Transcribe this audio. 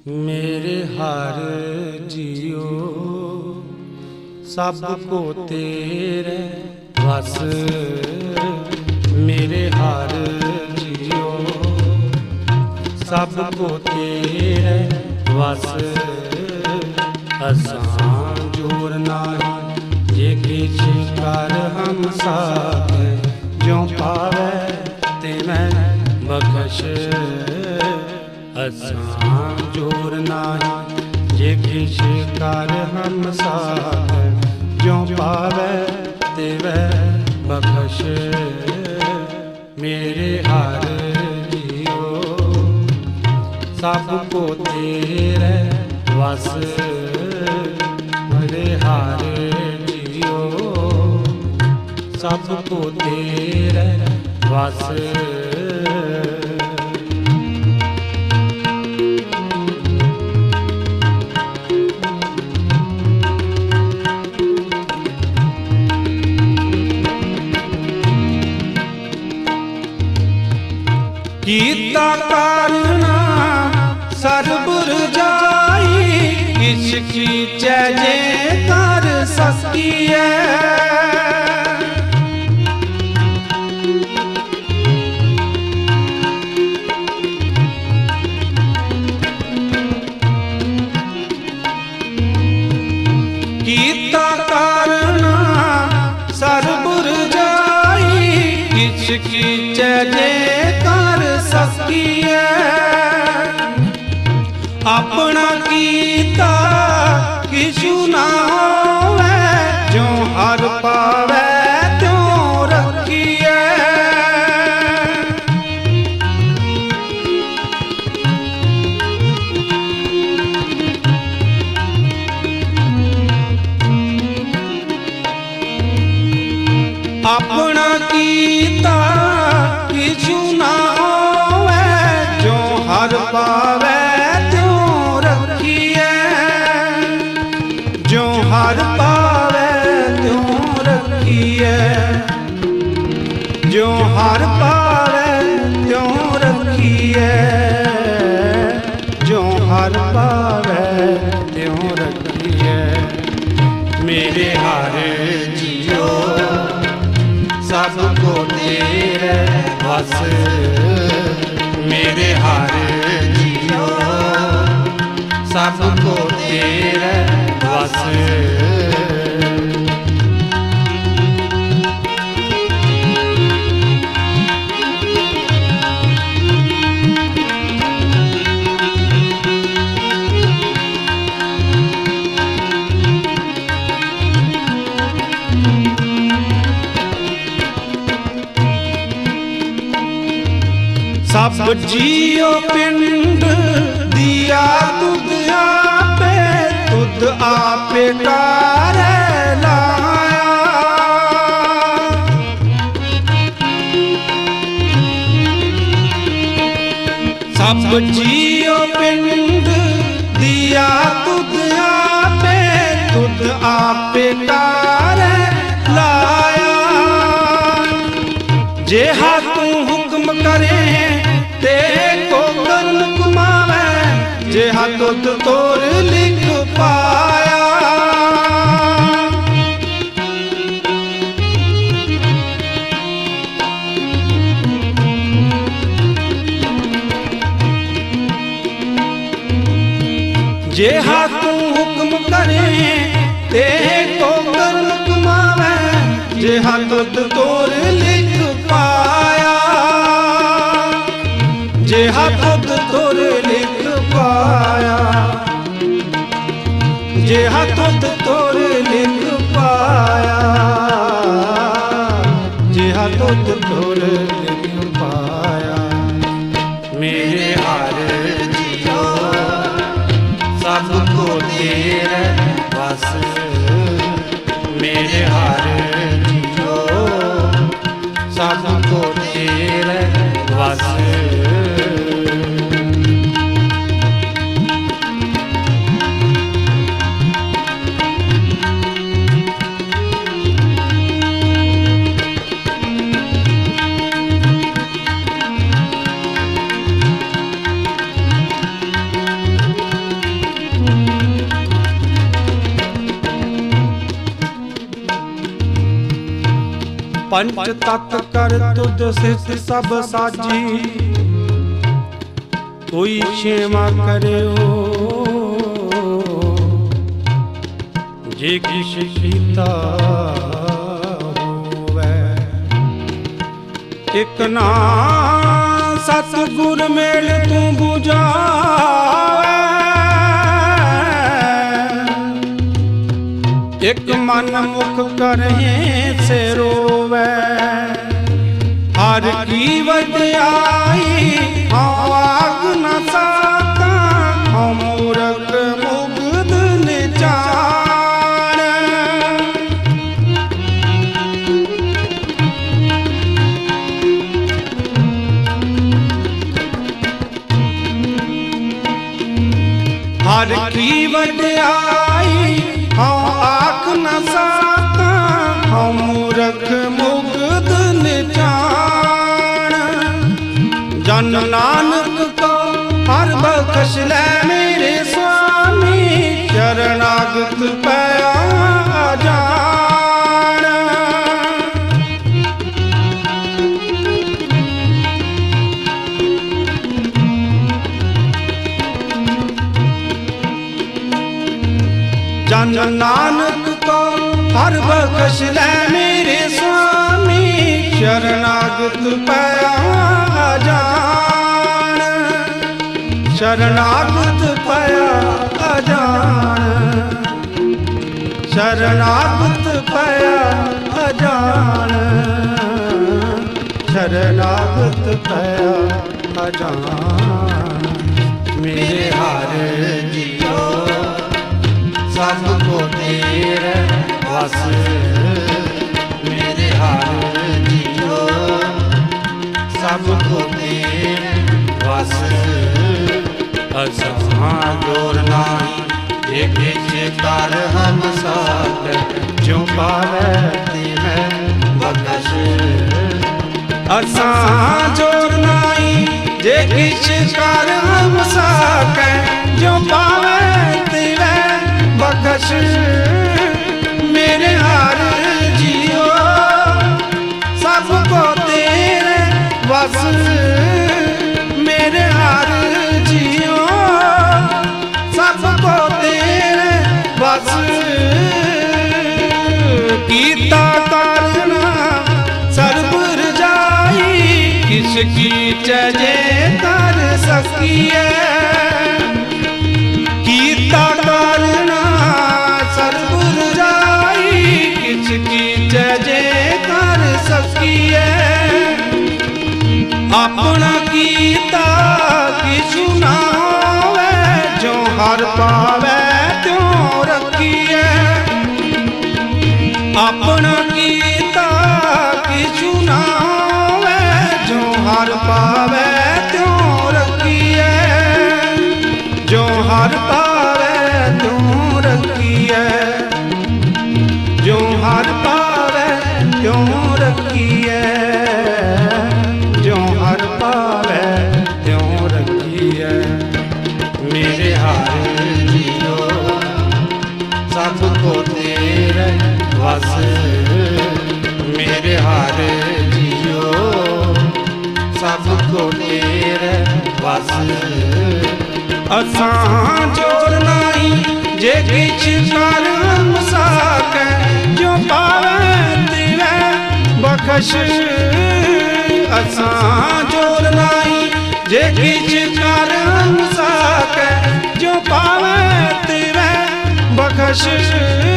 मेरे हर जियो सबको तेरे बस। मेरे हर जियो सबको तेरे बस। असां जोर नाही जे किछ कर हम साथ जो पावे तिवें बख्श। असां जोर नाही जे किछ कर हम साथ जो पावे तिवें बख्श। मेरे हर जियो सबको तेरे वस। मेरे हर जियो सबको तेरे वस। कीता करना सरबुर जाई इसकी जे कर सकी है। कीता करना सरबुर जाई इसकी जे सकी है। अपना कीता किछु ना होवे जो हर पावे त्यों रखिए। अपना कीता किछु ना हर पावे त्यों रखिए। जो हर पावे त्यों रखिए। जो हर पावे त्यों रखिए। जो हर पावे त्यों रखिए। मेरे हर जियो सबको तेरे बस। मेरे हर जियो सबको तेरे बस। सब जियो पिंड दिया तुद आपे तारे लाया। सब जियो पिंड दिया तुद आपे तारे लाया। जे तू हुक्म करे को कर्म कुमावे। जे तुद तोर लिख पाया। जे तू हुक्म करे को कर्म कुमावे। जे तुद तोर लिख पाया। जे तुद तोर लिख पाया। जे तुद तोर लिख पाया। जे तुद तोर लिख पाया। मेरे हर जियो सबको तेरे बस। मेरे हर जियो सबको तेरे बस। पंच तत् कर तुझ सित सब साजी, कोई क्षेमा करे जे किश कीता होवे। एक ना सतगुर मेल तू बुझावे, एक मन मुख करहे से रोवे। हर की वड्याई आग न साका, मूरख मुग्ध निचार। हर की वड्याई आख न साका, मूरख मुग्ध निचान। जन नानक को हर बख्श ले मेरे स्वामी, शरणागत पया जान। जन नानक को हर बख्श ले मेरे स्वामी, शरणागत पया जान। शरणागत पया जान, शरणागत पया जान, शरणागत पया जान। मेरे हार जियो सबको तेरे वस, मेरे हार जियो सबको तेरे वस। असां जोर नाई एक कर हम साथ, जो पावे तिवै बख्श। असां जोर नाई जे किछ कर हम साकै, जो पावे तिवै बख्श। मेरे हार जियो सबको तेरे वस, मेरे हार जियो सबको तेरे वस। कीता करना सर्ब रजाई, किसकी चजे कर सकिए। कीता करना सर्ब रजाई, किसकी चजे कर सकिए। अपना कीता किछु ना होवे, जो हर पावे त्यों रखिए। अपना कीता किछु ना होवे, जो हर पावे त्यों रखिए। जो हर पावे त्यों रखिए, जो हर पावे त्यों रखिए, जो हर पावे त्यों रखिए। मेरे हार जियो सबको तेरे वस, मेरे हार जियो सबको तेरे वस। असां जोर नाई जे किछ कर हम साकै, जो पावे तिवै बख्श। असां जोर नाई जे किछ कर हम साकै, जो पावे तिवै बख्श।